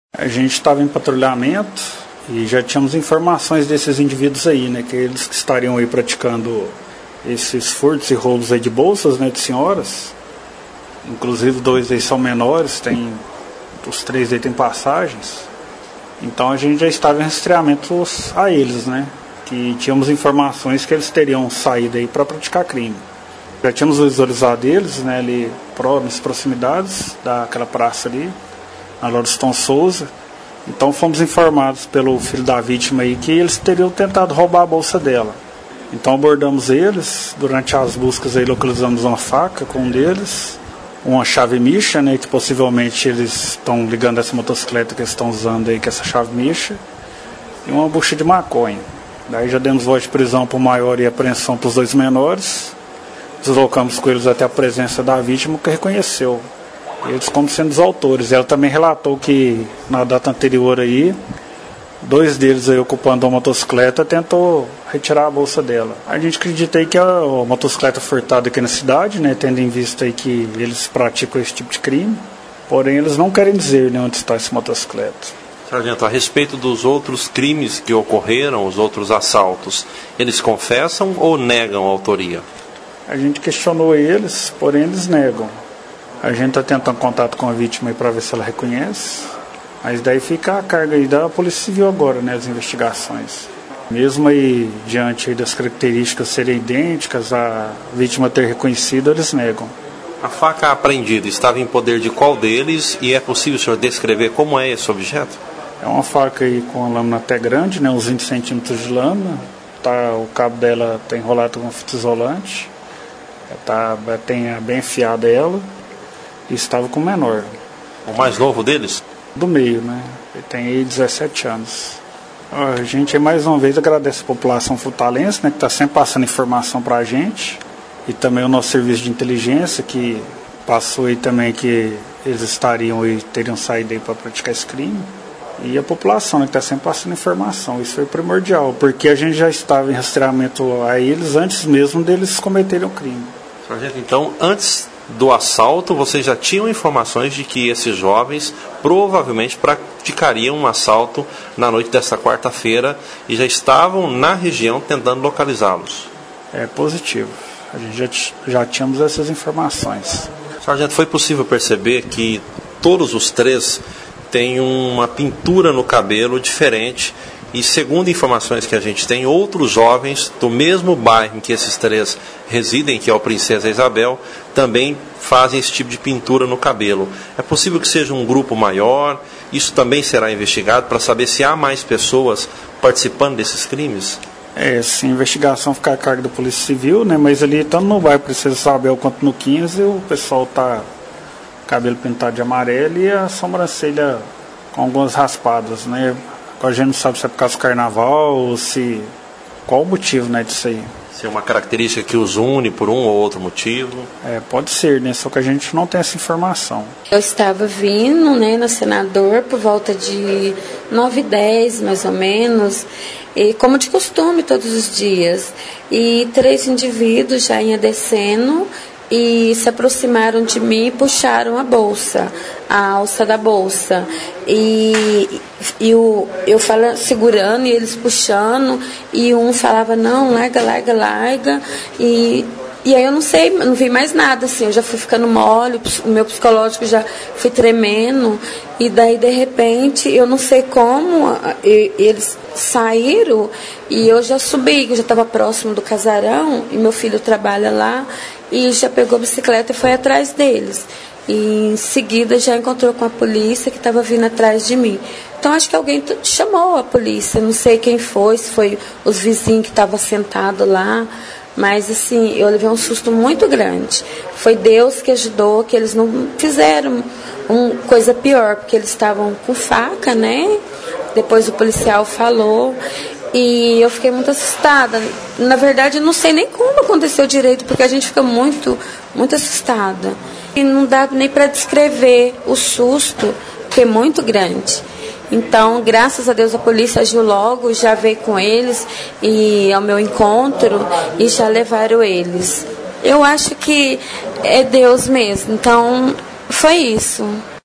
A gente estava em patrulhamento e já tínhamos informações desses indivíduos aí, né? Que eles que estariam aí praticando esses furtos e roubos aí de bolsas, né? De senhoras. Inclusive 2 aí são menores, os 3 aí têm passagens. Então a gente já estava em rastreamento a eles, né? Que tínhamos informações que eles teriam saído aí para praticar crime. Já tínhamos visualizado eles, né? Ali nas proximidades daquela praça ali, na Lauriston Souza. Então fomos informados pelo filho da vítima aí que eles teriam tentado roubar a bolsa dela. Então abordamos eles, durante as buscas aí localizamos uma faca com um deles, uma chave micha, né, que possivelmente eles estão ligando essa motocicleta que eles estão usando aí, que é essa chave micha, e uma bucha de maconha. Daí já demos voz de prisão para o maior e apreensão para os 2 menores, deslocamos com eles até a presença da vítima, que reconheceu eles como sendo os autores. Ela também relatou que na data anterior aí, 2 deles aí ocupando a motocicleta tentou retirar a bolsa dela. A gente acredita aí que a motocicleta furtada aqui na cidade, né, tendo em vista aí que eles praticam esse tipo de crime, porém eles não querem dizer, né, onde está essa motocicleta. Sargento, a respeito dos outros crimes que ocorreram, os outros assaltos, eles confessam ou negam a autoria? A gente questionou eles, porém eles negam. A gente está tentando contato com a vítima para ver se ela reconhece, mas daí fica a carga aí da Polícia Civil agora, né, as investigações. Mesmo aí diante aí das características serem idênticas, a vítima ter reconhecido, eles negam. A faca apreendida estava em poder de qual deles e é possível o senhor descrever como é esse objeto? É uma faca aí com a lâmina até grande, né, uns 20 centímetros de lâmina. O cabo dela está enrolado com fita isolante, tem bem afiada ela. E estava com o menor. O mais novo deles? Do meio, né? Ele tem aí 17 anos. A gente mais uma vez agradece a população furtalense, né, que está sempre passando informação para a gente. E também o nosso serviço de inteligência, que passou aí também que eles estariam e teriam saído aí para praticar esse crime. E a população, né, que está sempre passando informação. Isso foi primordial, porque a gente já estava em rastreamento a eles antes mesmo deles cometerem o crime. Sargento, então, antes do assalto, vocês já tinham informações de que esses jovens provavelmente praticariam um assalto na noite desta quarta-feira e já estavam na região tentando localizá-los? É positivo. A gente já tínhamos essas informações. Sargento, foi possível perceber que todos os 3 têm uma pintura no cabelo diferente e, segundo informações que a gente tem, outros jovens do mesmo bairro em que esses 3 residem, que é o Princesa Isabel, também fazem esse tipo de pintura no cabelo. É possível que seja um grupo maior? Isso também será investigado para saber se há mais pessoas participando desses crimes? Essa investigação fica a cargo da Polícia Civil, né? Mas ali, tanto no bairro Princesa Isabel quanto no 15, o pessoal tá cabelo pintado de amarelo e a sobrancelha com algumas raspadas, né? A gente não sabe se é por causa do carnaval ou se... Qual o motivo, né, disso aí? Se é uma característica que os une por um ou outro motivo? Pode ser, né? Só que a gente não tem essa informação. Eu estava vindo, né, na Senador por volta de 9h10, mais ou menos, e como de costume todos os dias. E 3 indivíduos já iam descendo e se aproximaram de mim e puxaram a bolsa, a alça da bolsa. E eu falando, segurando e eles puxando, e um falava, não, larga, larga, larga. E aí eu não sei, não vi mais nada, assim, eu já fui ficando mole, o meu psicológico já foi tremendo, e daí de repente, eu não sei como, eles saíram, e eu já subi, eu já estava próximo do casarão, e meu filho trabalha lá, e já pegou a bicicleta e foi atrás deles. E em seguida já encontrou com a polícia que estava vindo atrás de mim. Então acho que alguém chamou a polícia, não sei quem foi, se foi os vizinhos que estavam sentados lá, mas assim, eu levei um susto muito grande. Foi Deus que ajudou, que eles não fizeram coisa pior, porque eles estavam com faca, né? Depois o policial falou. E eu fiquei muito assustada. Na verdade, eu não sei nem como aconteceu direito, porque a gente fica muito, muito assustada. E não dá nem para descrever o susto, que é muito grande. Então, graças a Deus, a polícia agiu logo, já veio com eles e ao meu encontro e já levaram eles. Eu acho que é Deus mesmo. Então, foi isso.